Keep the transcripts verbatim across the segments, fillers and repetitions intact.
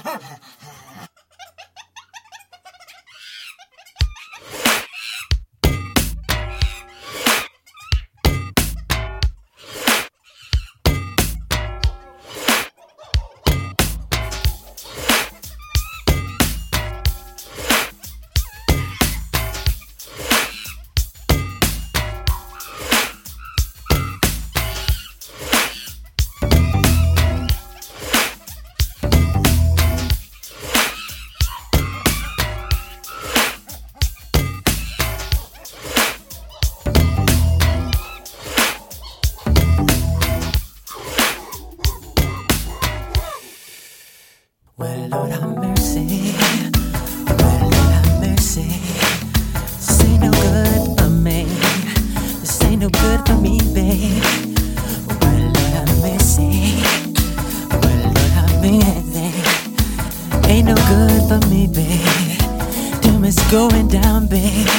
Well, Lord have mercy. Well, Lord have mercy. This ain't no good for me. This ain't no good for me, babe. Well, Lord have mercy. Well, Lord have mercy. Ain't no good for me, babe. Too much going down, babe.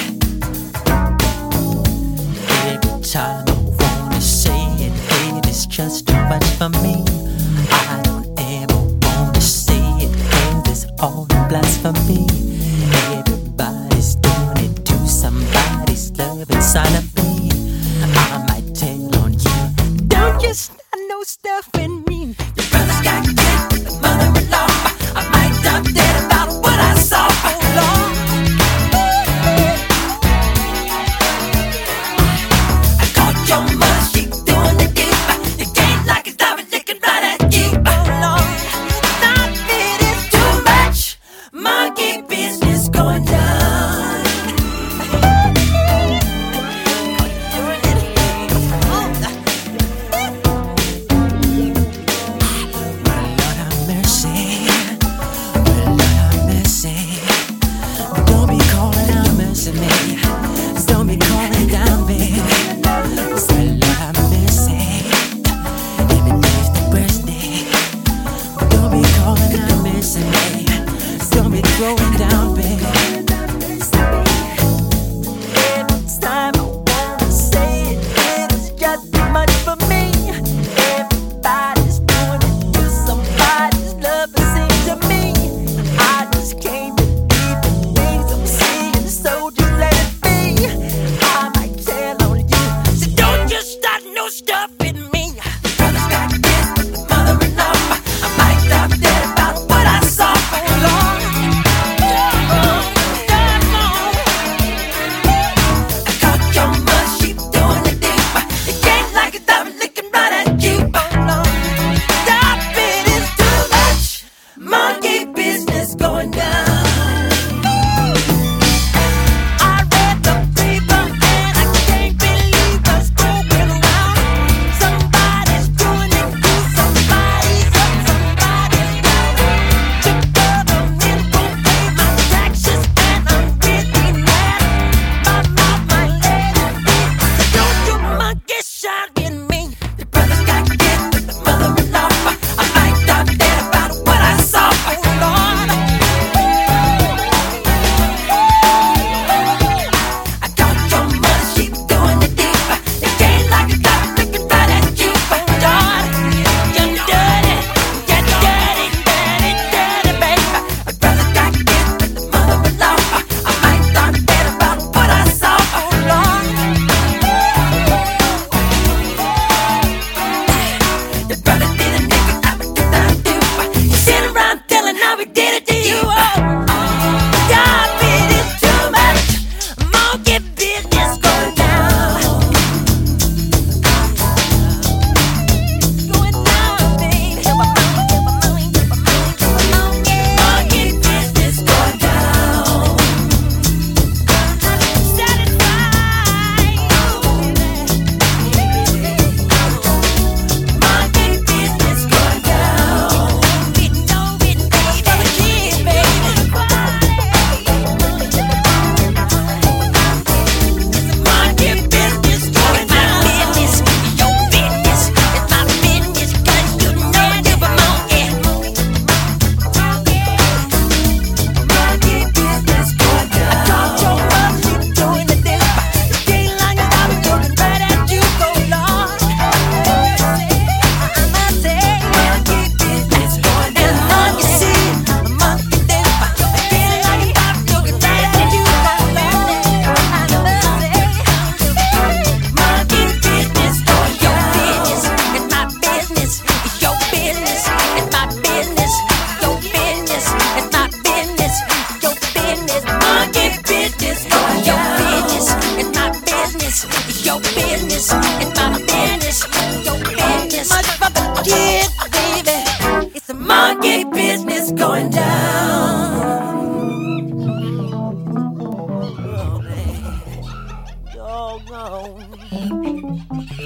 Every time I wanna say it, babe, it's just too much for me. I don't ever wanna say it, 'cause it's all blasphemy. Everybody's doing it to somebody's love inside of me. I might tell on you, don't you start no stuff in me. Your brother's got kids with the mother-in-law. I might drop dead about what I saw. Oh Lord, I caught your mother, she doing the deep. You can't like it, stop it, looking right at you. Oh Lord, stop it, it's too much. Monkey business going down. Well, Lord have mercy. Well, Lord have mercy. Don't be calling out mercy, me. Don't be calling down, baby. Well, Lord have mercy. Every day's the birthday. Don't be calling out mercy, me. Don't be throwing down, baby. Every time I wanna say it, it's just too much for me. Everybody's doing it to somebody's love, it seems to me. I just can't believe the things I'm seeing, so just let it be. I might tell on you, so don't just start no stuff in me. Brother's got kids with the mother-in-law. I might drop dead about what I saw. Oh Lord, Your business is my business. Your business much for the kids, baby. It's a monkey business going down. Oh, man. Doggone.